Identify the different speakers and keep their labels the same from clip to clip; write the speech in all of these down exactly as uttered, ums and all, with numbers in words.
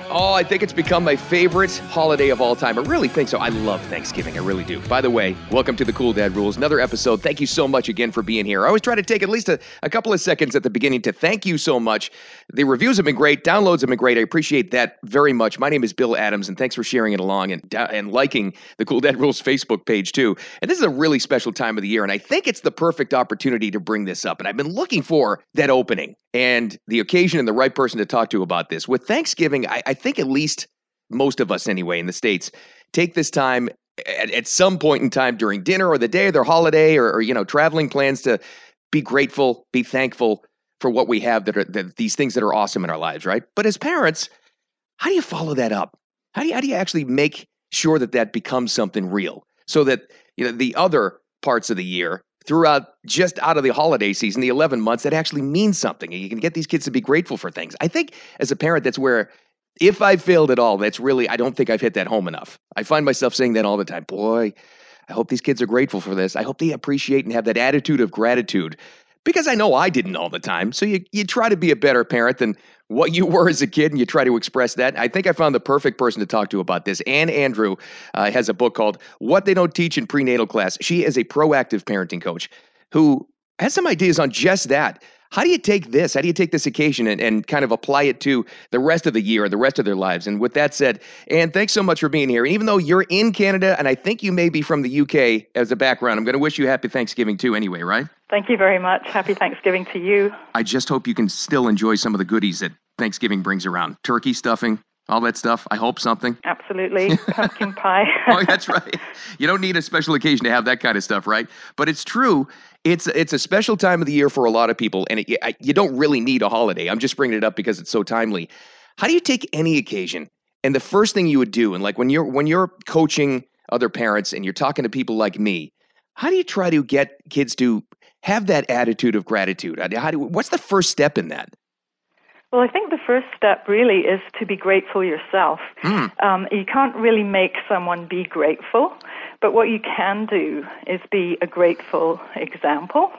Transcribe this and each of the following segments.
Speaker 1: Oh, I think it's become my favorite holiday of all time. I really think so. I love Thanksgiving. I really do. By the way, welcome to the Cool Dad Rules. Another episode. Thank you so much again for being here. I always try to take at least a, a couple of seconds at the beginning to thank you so much. The reviews have been great. Downloads have been great. I appreciate that very much. My name is Bill Adams, and thanks for sharing it along and, and liking the Cool Dad Rules Facebook page, too. And this is a really special time of the year, and I think it's the perfect opportunity to bring this up. And I've been looking for that opening and the occasion and the right person to talk to about this. With Thanksgiving, I, I think at least most of us anyway in the States take this time at, at some point in time during dinner or the day of their holiday or, or you know, traveling plans to be grateful, be thankful for what we have, that are that, these things that are awesome in our lives, right? But as parents, how do you follow that up? How do you, how do you actually make sure that that becomes something real so that, you know, the other parts of the year throughout, just out of the holiday season, the eleven months, that actually means something and you can get these kids to be grateful for things? I think as a parent, that's where, if I failed at all, that's really, I don't think I've hit that home enough. I find myself saying that all the time. Boy, I hope these kids are grateful for this. I hope they appreciate and have that attitude of gratitude, because I know I didn't all the time. So you, you try to be a better parent than what you were as a kid, and you try to express that. I think I found the perfect person to talk to about this. Ann Andrew uh, has a book called What They Don't Teach in Prenatal Class. She is a proactive parenting coach who has some ideas on just that. How do you take this? How do you take this occasion and, and kind of apply it to the rest of the year, the rest of their lives? And with that said, Ann, thanks so much for being here. And even though you're in Canada, and I think you may be from the U K as a background, I'm going to wish you happy Thanksgiving too anyway, right?
Speaker 2: Thank you very much. Happy Thanksgiving to you.
Speaker 1: I just hope you can still enjoy some of the goodies that Thanksgiving brings around. Turkey stuffing, all that stuff. I hope something.
Speaker 2: Absolutely. Pumpkin pie.
Speaker 1: Oh, that's right. You don't need a special occasion to have that kind of stuff, right? But it's true. It's it's a special time of the year for a lot of people, and it, I, you don't really need a holiday. I'm just bringing it up because it's so timely. How do you take any occasion, and the first thing you would do, and like when you're when you're coaching other parents and you're talking to people like me, how do you try to get kids to have that attitude of gratitude? How do, what's the first step in that?
Speaker 2: Well, I think the first step really is to be grateful yourself. Mm. Um, you can't really make someone be grateful, but what you can do is be a grateful example.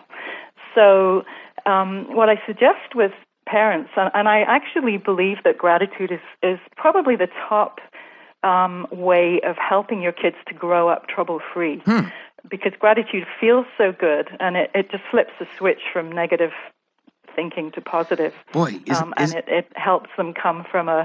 Speaker 2: So um, what I suggest with parents, and, and I actually believe that gratitude is, is probably the top um, way of helping your kids to grow up trouble-free, hmm. because gratitude feels so good, and it, it just flips the switch from negative thinking to positive.
Speaker 1: Boy, is,
Speaker 2: um,
Speaker 1: is,
Speaker 2: and it, it helps them come from a,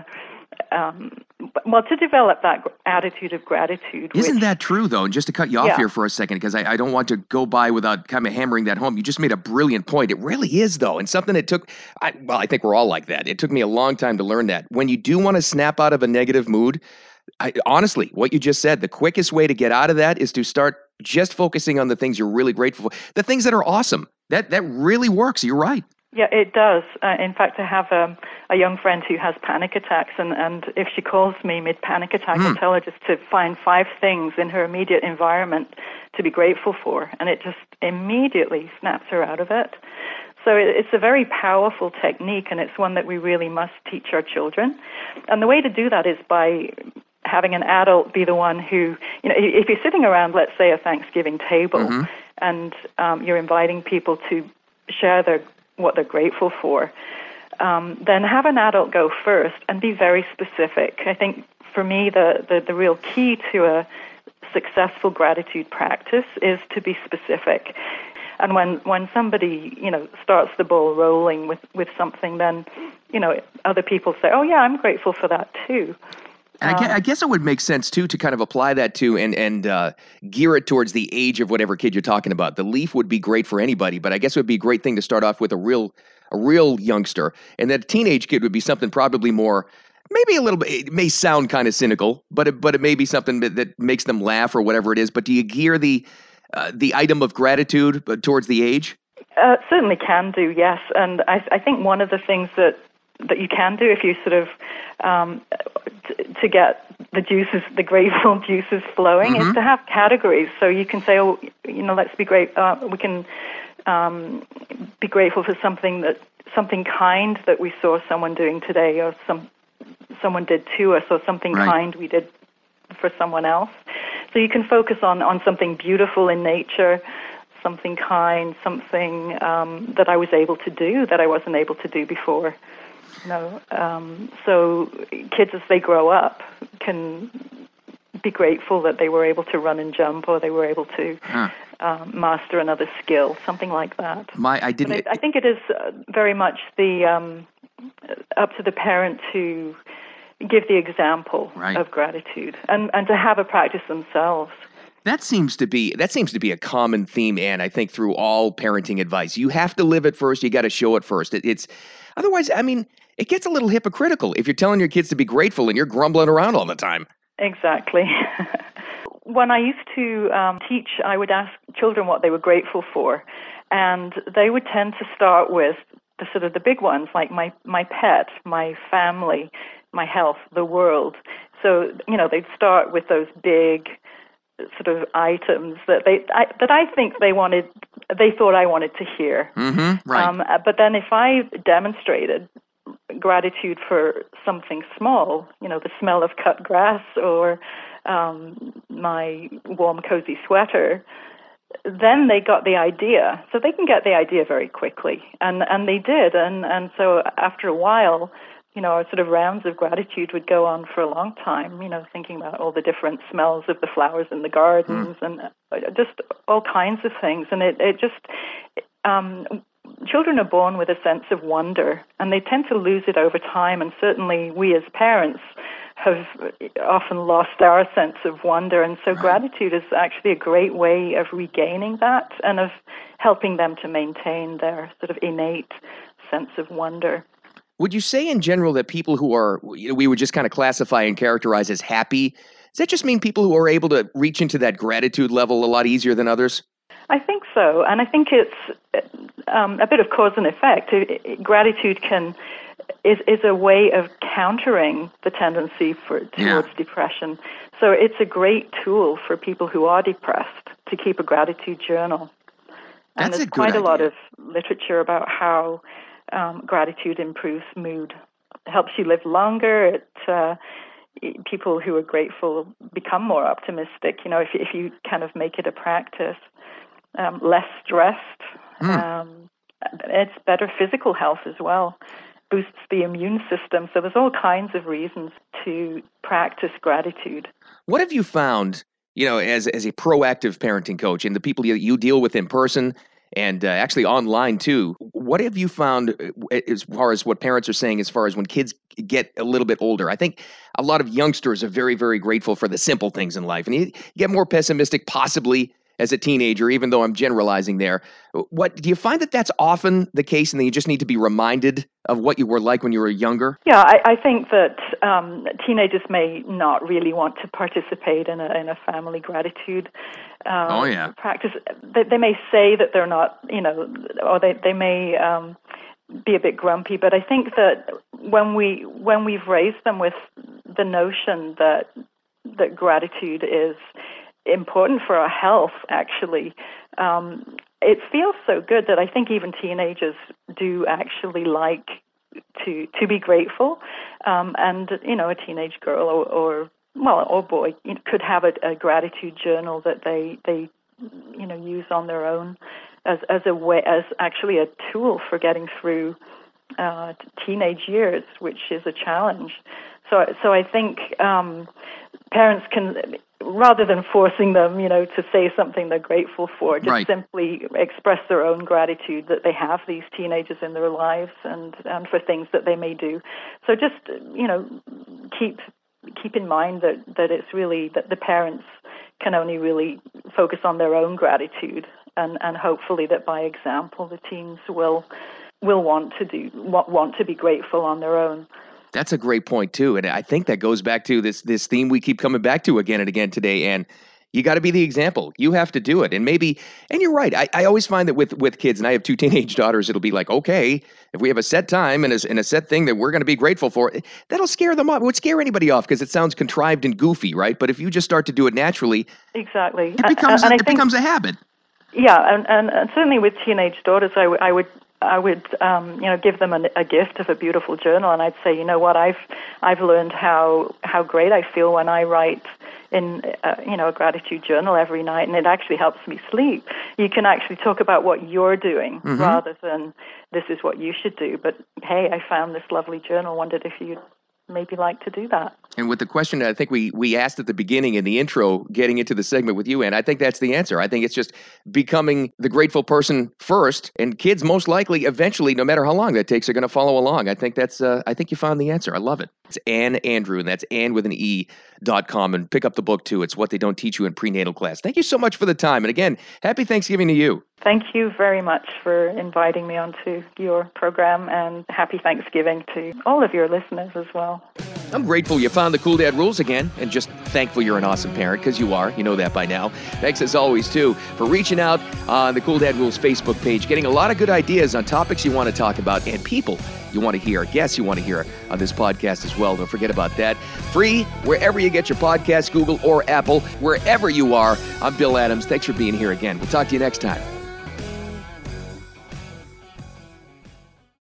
Speaker 2: um, well, to develop that attitude of gratitude.
Speaker 1: Isn't
Speaker 2: which,
Speaker 1: that true, though? And just to cut you off
Speaker 2: yeah.
Speaker 1: here for a second, because I, I don't want to go by without kind of hammering that home. You just made a brilliant point. It really is, though, and something that took, I, well, I think we're all like that. It took me a long time to learn that. When you do want to snap out of a negative mood, I, honestly, what you just said, the quickest way to get out of that is to start just focusing on the things you're really grateful for, the things that are awesome. That that really works. You're right.
Speaker 2: Yeah, it does. Uh, in fact, I have um, a young friend who has panic attacks, and, and if she calls me mid-panic attack, mm. I tell her just to find five things in her immediate environment to be grateful for, and it just immediately snaps her out of it. So it, it's a very powerful technique, and it's one that we really must teach our children. And the way to do that is by having an adult be the one who, you know, if you're sitting around, let's say, a Thanksgiving table, mm-hmm. and um, you're inviting people to share their what they're grateful for, um, then have an adult go first and be very specific. I think for me, the, the, the real key to a successful gratitude practice is to be specific. And when, when somebody, you know, starts the ball rolling with, with something, then, you know, other people say, oh, yeah, I'm grateful for that too.
Speaker 1: And I, guess, I guess it would make sense, too, to kind of apply that to and, and uh, gear it towards the age of whatever kid you're talking about. The leaf would be great for anybody, but I guess it would be a great thing to start off with a real a real youngster. And that teenage kid would be something probably more, maybe a little bit, it may sound kind of cynical, but it, but it may be something that, that makes them laugh or whatever it is. But do you gear the, uh, the item of gratitude towards the age?
Speaker 2: Uh, certainly can do, yes. And I, I think one of the things that that you can do if you sort of um, t- to get the juices, the grateful juices flowing, mm-hmm. is to have categories. So you can say, oh, you know, let's be great. Uh, we can um, be grateful for something that something kind that we saw someone doing today, or some someone did to us, or something
Speaker 1: right.
Speaker 2: kind we did for someone else. So you can focus on on something beautiful in nature, something kind, something um, that I was able to do that I wasn't able to do before. No. Um, so kids, as they grow up, can be grateful that they were able to run and jump, or they were able to huh. um, master another skill, something like that.
Speaker 1: My, I didn't.
Speaker 2: But I, I think it is uh, very much the um, up to the parent to give the example
Speaker 1: right.
Speaker 2: of gratitude, and, and to have a practice themselves.
Speaker 1: That seems to be that seems to be a common theme, Anne, I think, through all parenting advice. You have to live it first. You got to show it first. It, it's otherwise, I mean, it gets a little hypocritical if you're telling your kids to be grateful and you're grumbling around all the time.
Speaker 2: Exactly. When I used to um, teach, I would ask children what they were grateful for, and they would tend to start with the sort of the big ones, like my my pet, my family, my health, the world. So, you know, they'd start with those big sort of items that they I, that I think they wanted, they thought I wanted to hear.
Speaker 1: Mm-hmm, right. Um,
Speaker 2: but then if I demonstrated gratitude for something small, you know, the smell of cut grass or um, my warm, cozy sweater, then they got the idea. So they can get the idea very quickly, and and they did. And and so after a while, you know, our sort of rounds of gratitude would go on for a long time, you know, thinking about all the different smells of the flowers in the gardens mm. and just all kinds of things. And it, it just, um, children are born with a sense of wonder, and they tend to lose it over time. And certainly we as parents have often lost our sense of wonder. And so right. gratitude is actually a great way of regaining that and of helping them to maintain their sort of innate sense of wonder.
Speaker 1: Would you say in general that people who are, you know, we would just kind of classify and characterize as happy, does that just mean people who are able to reach into that gratitude level a lot easier than others?
Speaker 2: I think so. And I think it's um, a bit of cause and effect. It, it, gratitude can is, is a way of countering the tendency for towards yeah. depression. So it's a great tool for people who are depressed to keep a gratitude journal. And
Speaker 1: That's
Speaker 2: there's
Speaker 1: a good
Speaker 2: quite
Speaker 1: idea.
Speaker 2: a lot of literature about how Um, gratitude improves mood. It helps you live longer. It, uh, people who are grateful become more optimistic. You know, if if you kind of make it a practice, um, less stressed. Mm. Um, it's better physical health as well. Boosts the immune system. So there's all kinds of reasons to practice gratitude.
Speaker 1: What have you found? You know, as as a proactive parenting coach, and the people you, you deal with in person. And uh, actually online, too. What have you found as far as what parents are saying as far as when kids get a little bit older? I think a lot of youngsters are very, very grateful for the simple things in life. And you get more pessimistic possibly as a teenager, even though I'm generalizing there. What do you find that that's often the case and that you just need to be reminded of what you were like when you were younger?
Speaker 2: Yeah, I, I think that um, teenagers may not really want to participate in a, in a family gratitude uh,
Speaker 1: oh, yeah.
Speaker 2: practice. They, they may say that they're not, you know, or they, they may um, be a bit grumpy, but I think that when, we, when we've raised them with the notion that that gratitude is important for our health, actually, um, it feels so good that I think even teenagers do actually like to to be grateful. Um, and, you know, a teenage girl or, or well, or boy you know, could have a, a gratitude journal that they, they, you know, use on their own as, as a way, as actually a tool for getting through uh, teenage years, which is a challenge. So, so I think um, parents can, rather than forcing them, you know, to say something they're grateful for, just
Speaker 1: right.
Speaker 2: simply express their own gratitude that they have these teenagers in their lives and, and for things that they may do. So just, you know, keep keep in mind that, that it's really that the parents can only really focus on their own gratitude, and, and hopefully that by example the teens will will want to do want, want to be grateful on their own.
Speaker 1: That's a great point, too. And I think that goes back to this this theme we keep coming back to again and again today. And you got to be the example. You have to do it. And maybe, and you're right. I, I always find that with, with kids, and I have two teenage daughters, it'll be like, okay, if we have a set time and a, and a set thing that we're going to be grateful for, that'll scare them off. It would scare anybody off because it sounds contrived and goofy, right? But if you just start to do it naturally,
Speaker 2: exactly,
Speaker 1: it becomes,
Speaker 2: and, and
Speaker 1: a, it
Speaker 2: think,
Speaker 1: becomes a habit.
Speaker 2: Yeah, and, and, and certainly with teenage daughters, I, w- I would I would, um, you know, give them a, a gift of a beautiful journal, and I'd say, you know what, I've I've learned how how great I feel when I write, in uh, you know, a gratitude journal every night, and it actually helps me sleep. You can actually talk about what you're doing mm-hmm. rather than this is what you should do. But hey, I found this lovely journal. Wondered if you'd maybe like to do that.
Speaker 1: And with the question I think we we asked at the beginning in the intro, getting into the segment with you, Ann, I think that's the answer. I think it's just becoming the grateful person first, and kids most likely eventually, no matter how long that takes, are going to follow along. I think that's uh, I think you found the answer. I love it. It's Ann Andrew, and that's Ann with an E dot com, and pick up the book too. It's What They Don't Teach You in Prenatal Class. Thank you so much for the time, and again, happy Thanksgiving to you.
Speaker 2: Thank you very much for inviting me onto your program, and happy Thanksgiving to all of your listeners as well.
Speaker 1: I'm grateful you found the Cool Dad Rules again, and just thankful you're an awesome parent, because you are. You know that by now. Thanks as always, too, for reaching out on the Cool Dad Rules Facebook page, getting a lot of good ideas on topics you want to talk about and people you want to hear, guests you want to hear on this podcast as well. Don't forget about that. Free wherever you get your podcasts, Google or Apple, wherever you are. I'm Bill Adams. Thanks for being here again. We'll talk to you next time.